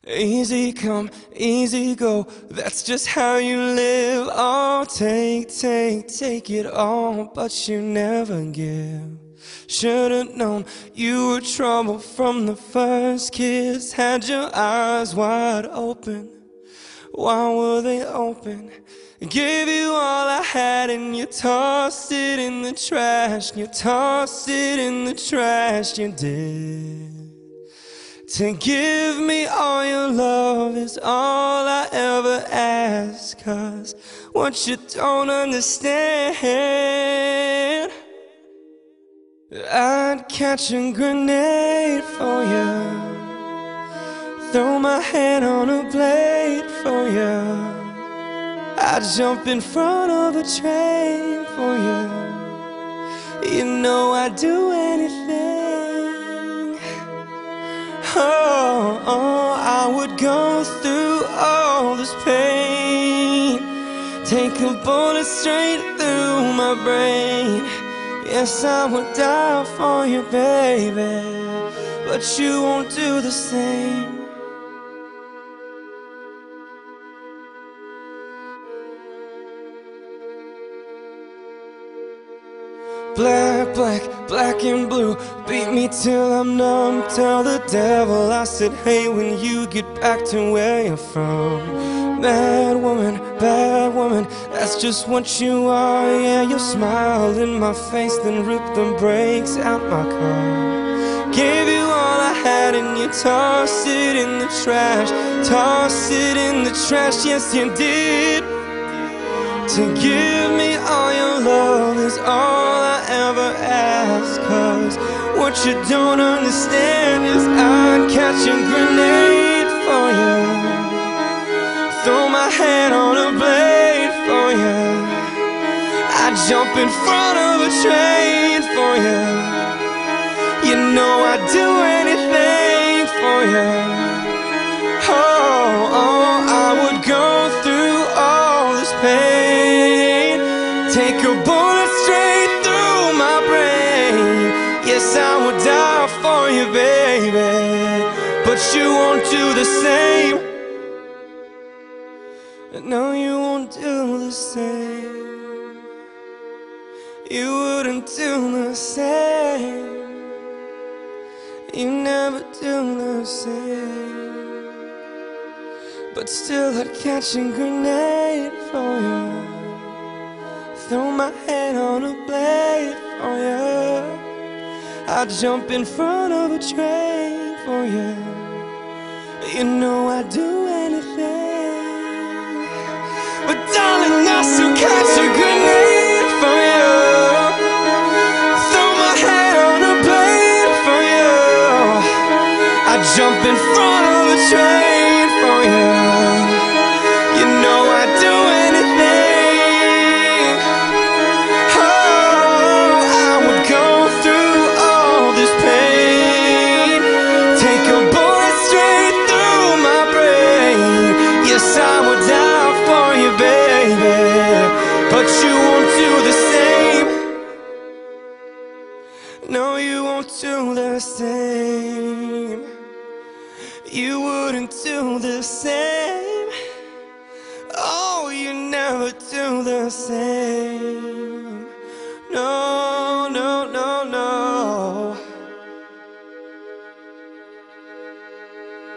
Easy come, easy go, that's just how you live. Oh, take it all, but you never give. Should've known you were trouble from the first kiss. Had your eyes wide open, why were they open? Gave you all I had and you tossed it in the trash. You tossed it in the trash, you did. To give me all your love is all I ever ask. 'Cause what you don't understand, I'd catch a grenade for you, throw my head on a blade for you, I'd jump in front of a train for you. You know I'd do anything. Oh, I would go through all this pain, take a bullet straight through my brain. Yes, I would die for you, baby, but you won't do the same. Black, black, black and blue, beat me till I'm numb. Tell the devil I said hey when you get back to where you're from. Bad woman, that's just what you are. Yeah, you smiled in my face, then ripped the brakes out my car. Gave you all I had and you tossed it in the trash. Tossed it in the trash, yes you did. To give me all your love is all I ever ask. 'Cause what you don't understand is I'd catch a grenade for you, throw my head on a blade for you, I'd jump in front of a train for you. You know I'd do anything for you. Oh, I would go through all this pain, take a bullet straight through my brain. Yes, I would die for you, baby, but you won't do the same. No, you won't do the same. You wouldn't do the same. You never do the same. But still I'd catch a grenade for you, throw my head on a blade for you, I'd jump in front of a train for you. You know I'd do anything. But darling, I still catch a grenade for you, throw my head on a blade for you, I'd jump in front of a train for you. You know I'd do anything. Oh, I would go through all this pain, take a bullet straight through my brain. Yes, I would die for you, baby, but you won't do the same. No, you won't do the same. You wouldn't do the same. Oh, you never do the same.